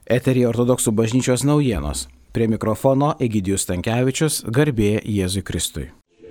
Eteryje Ortodoksų bažnyčios naujienos. Prie mikrofono Egidijus Stankevičius, garbė Jėzui Kristui.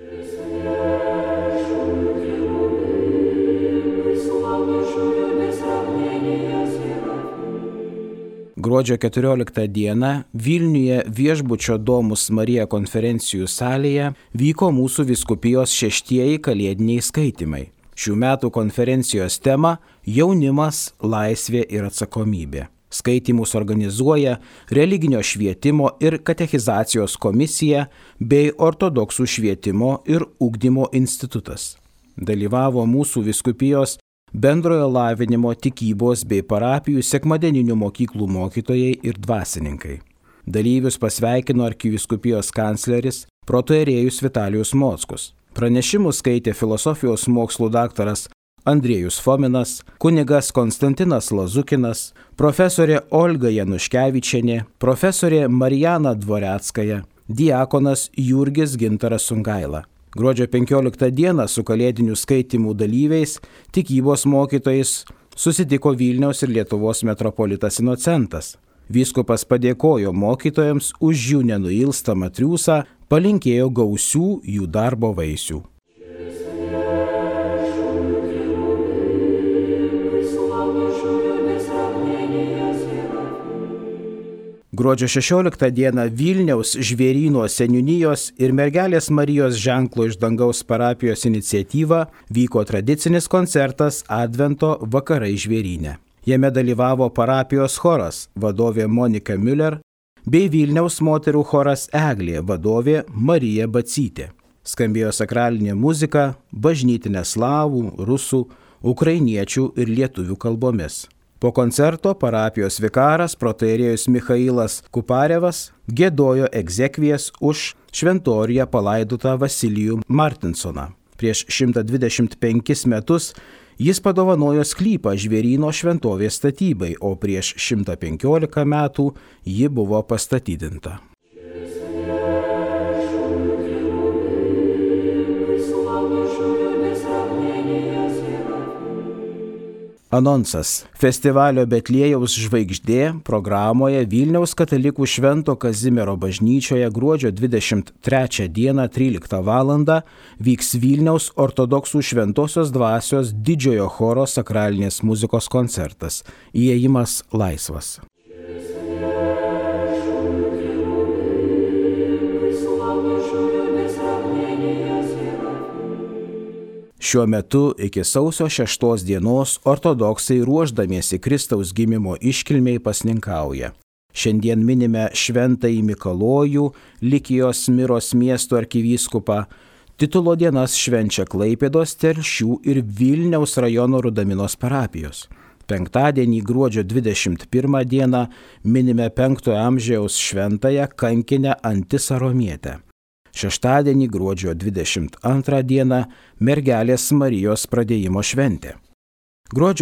Gruodžio 14 dieną Vilniuje Viešbučio Domus Marija konferencijų salėje vyko mūsų vyskupijos 6 kalėdiniai skaitymai. Šių metų konferencijos tema – Jaunimas, laisvė ir atsakomybė. Skaitymus organizuoja Religinio švietimo ir katechizacijos komisija bei Ortodoksų švietimo ir ugdymo institutas. Dalyvavo mūsų vyskupijos bendrojo lavinimo, tikybos bei parapijų sekmadieninių mokyklų mokytojai ir dvasininkai. Dalyvius pasveikino arkivyskupijos kancleris protoierėjus Vitalijus Mockus. Pranešimus skaitė filosofijos mokslų daktaras Andriejus Fominas, kunigas Konstantinas Lazukinas, profesorė Olga Januškevičienė, profesorė Marijana Dvoreckaja, diakonas Jurgis Gintaras Sungaila. Gruodžio 15 dieną su kalėdinių skaitymų dalyviais, tikybos mokytojais susitiko Vilniaus ir Lietuvos metropolitas Inocentas. Vyskupas padėkojo mokytojams už jų nenuilstamą triūsą, palinkėjo gausių jų darbo vaisių. Gruodžio 16 dieną Vilniaus Žvėryno seniūnijos ir Mergelės Marijos ženklo iš dangaus parapijos iniciatyva vyko tradicinis koncertas Advento vakarai Žvėryne. Jame dalyvavo parapijos choras vadovė Monika Müller bei Vilniaus moterų choras Eglė vadovė Marija Bacytė. Skambėjo sakralinė muzika, bažnytinė slavų, rusų, ukrainiečių ir lietuvių kalbomis. Po koncerto parapijos vikaras protoierėjus Michailas Kuparevas giedojo egzekvijas už šventoriuje palaidotą Vasilijų Martinsoną. Prieš 125 metus jis padovanojo sklypą Žvėryno šventovės statybai, o prieš 115 metų ji buvo pastatydinta. Anonsas. Festivalio Betliejaus žvaigždė programoje Vilniaus katalikų Švento Kazimiero bažnyčioje gruodžio 23 dieną 13 val. Vyks Vilniaus ortodoksų šventosios dvasios didžiojo choro sakralinės muzikos koncertas. Įėjimas laisvas. Šiuo metu iki sausio 6 dienos ortodoksai ruošdamiesi Kristaus gimimo iškilmei pasninkauja. Šiandien minime Šventąjį Mikalojų, Likijos Miros miesto arkivyskupą. Titulo dienas švenčia Klaipėdos, Telšių ir Vilniaus rajono Rudaminos parapijos. Penktadienį gruodžio 21 dieną minime 5 amžiaus šventąją kankinę Antisą Romietę. Šeštadienį gruodžio 22 dieną Mergelės Marijos pradėjimo šventė. Gruodžio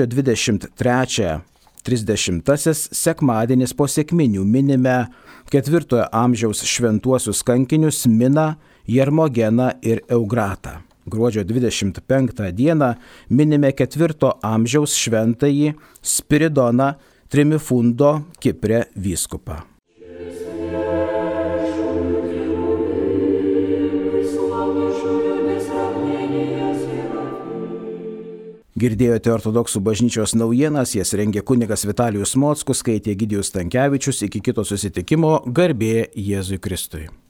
23-30 sekmadienis po sekminių minime 4 amžiaus šventuosius kankinius Miną, Jermogeną ir Eugratą. Gruodžio 25 dieną minime 4 amžiaus šventąjį Spiridoną Trimifundo Kipre vyskupą. Girdėjote Ortodoksų bažnyčios naujienas, jas rengė kunigas Vitalijus Mockus, skaitė Egidijus Stankevičius. Iki kito susitikimo, garbė Jėzui Kristui.